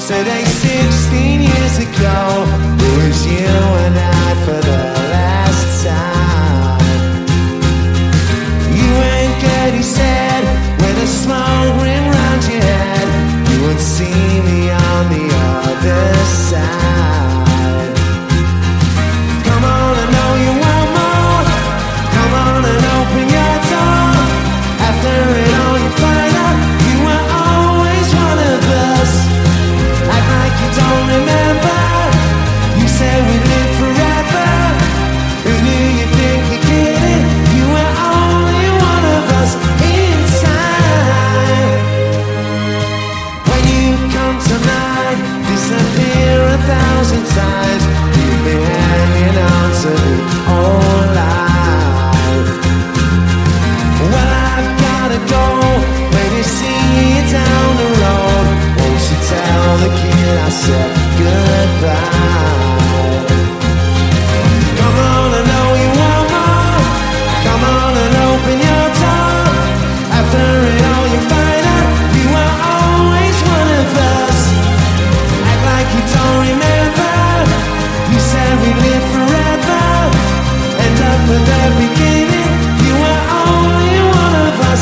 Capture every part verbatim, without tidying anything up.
Today, sixteen years ago, it was you and I for the last time. You ain't good, he said, with a smoke ring round your head. You would see me on the other side. Come on, I know you want more. Come on and open your door. After it all, you find out you were always one of us. Act like you don't remember. You said we'd live forever. Who knew you think you're kidding? You were only one of us inside. When you come tonight, disappear a thousand times. You've been hanging on to the old life. Well, I've gotta go. Maybe see you down the road. Won't you tell the kid I said goodbye? Come on, I know you want more. Come on and open your door. After it all, you find out you were always one of us. Act like you don't remember. You said we'd live forever. End up at the beginning. You were only one of us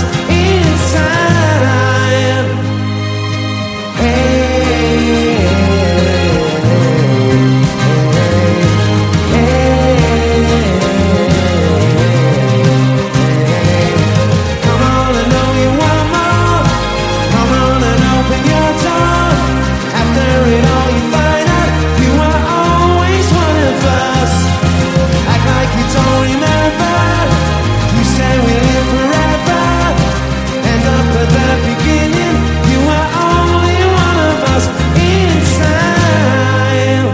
inside. Hey, come on, I know you want more. Come on and open your door. After it all, you find out you were always one of us. Act like you don't remember. You say we live forever. End up at the beginning. You were only one of us inside.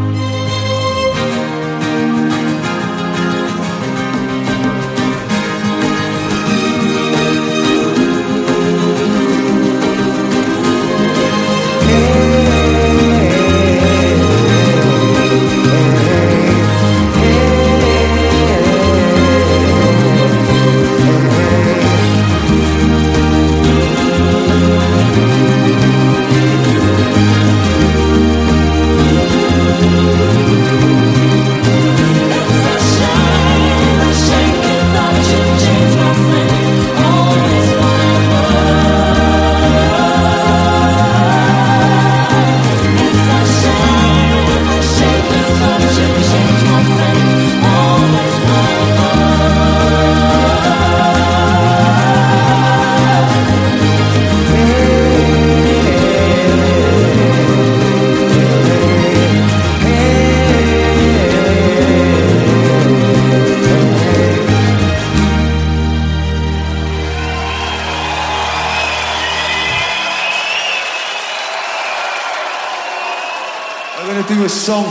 I'm gonna do a song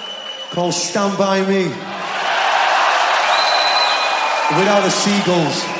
called Stand By Me without the seagulls.